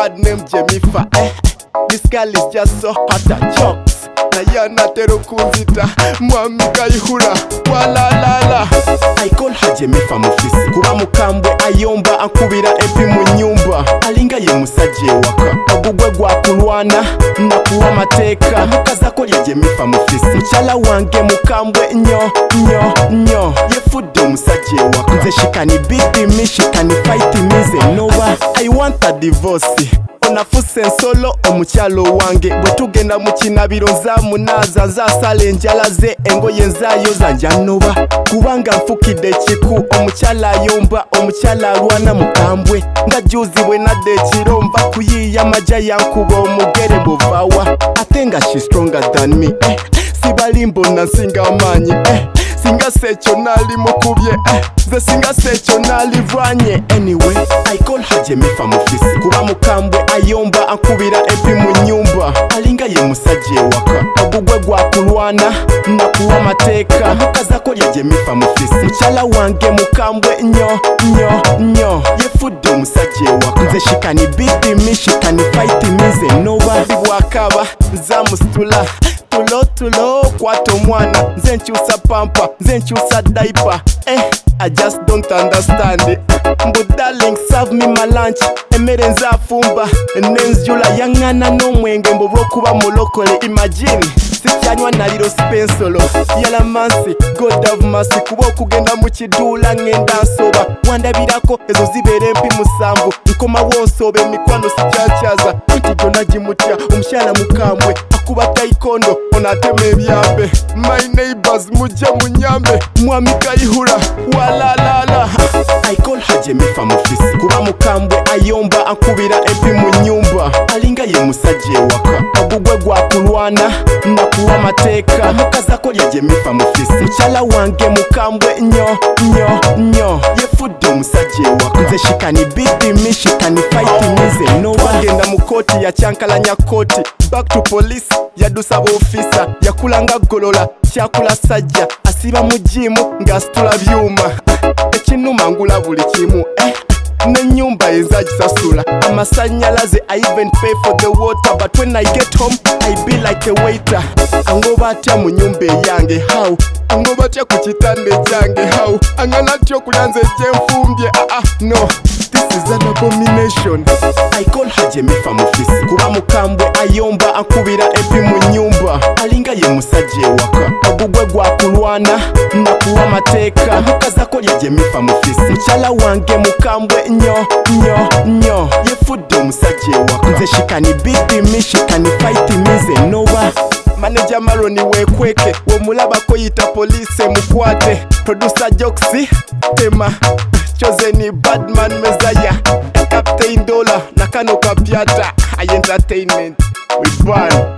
bad name Jemifa. This girl is just so hot at jokes. Nayana tero kunzita mwami kayihura walalala. I call her Jemifa mufisi kuba mukambwe ayomba ankubira epi mu nyumba. Alinga ye musajje waka ogugwe gwa kulwana nakuwa amateka. Mukaza ko ye Jemifa mufisi muchala wange mukambwe nyo yefudde omusajje waka. Nze shikani beat me shikani fight me ze noba. I want a divorce. Onafuse nsolo omukyalo wange bwe tugenda mu kinabiro nzamunaza nzasala enjala ze engoye nzayo zanjanoba kubanga nfukidde ekiku omukyala ayomba omukyala alwana mukambwe nga juzi bwe nadde ekiro nva kuyiiya maja yankuba omugere buvaawa ate nga she stronger than me sibali mbona nsinga amaanyi singa sekyo nali mukubye ze singa sekyo nalivanye. Anyway I call her Jemifa mufisi kuba mukambwe ayomba ankubira epi mu nyumba. Alinga ye musajje waka ogugwe gwa kulwana nakuwa amateka. Mukaza ko ye Jemifa mufisi muchala wange mukambwe nyo yefudde omusajje waka. Nze shikani beat me shikani fight me ze noba. Bwakaba nzamusitula tulo kwata omwana nze nkyusa pampa nze nkyusa diaper. I just don't understand it. But darling serve me my lunch emmere nzafumba nenzijula yaŋŋana n'omwenge mbobwa okuba mulokole. Imagine sikyanywa naliro spensolo yalamansi God have mercy kuba okugenda mu kiduula ŋŋenda nsoba wandabirako ezo zibeera empi musanvu nkomawo nsoba emikwano sikyakyaza anti gyonna gimutya omukyala mukambwe akuba taikondo onatema ebyambe. My neighbors mujje munyambe mwami kayihura walalala. I call her Jemifa mufisi kuba mukambwe ayomba ankubira epi mu nyumba. Alinga ye musajje waka ogugwe gwa kulwana nakuwa amateka. Mukaza ko ye Jemifa mufisi muchala wange mukambwe nyo yefudde omusajje waka. Nze shikani beat me shikani fight me ze noba. Ngenda mu kooti yakyankalanya kooti back to police yadusaba ofisa yakulanga golola kyakula sajja asiba mu jimu ng'asitula byuma. Ekinuma ngula buli kimu n'ennyumba enzagisasula amasanyalaze. I even pay for the water but when I get home I be like a waiter. Angoba atya mu nyumba eyange how angoba atya ku kitanda ekyange how angana atya okulya nze gyenfumbye no this is an abomination. I call her Jemifa mufisi kuba mukambwe ayomba ankubira epi mu nyumba. Alinga ye musajje waka ogugwe gwa kulwana nakuwa amateka. Mukaza ko ye Jemifa mufisi mukyala wange mukambwe nyo yefudde omusajje waka. Nze shikani beat me shikani fight me ze noba. Manager Maroni wekweke womulabako yita police mukwate. Producer Joxy tema Chosen Badman Mezaya Captain Dollar nakano kapyata. I entertainment we burn.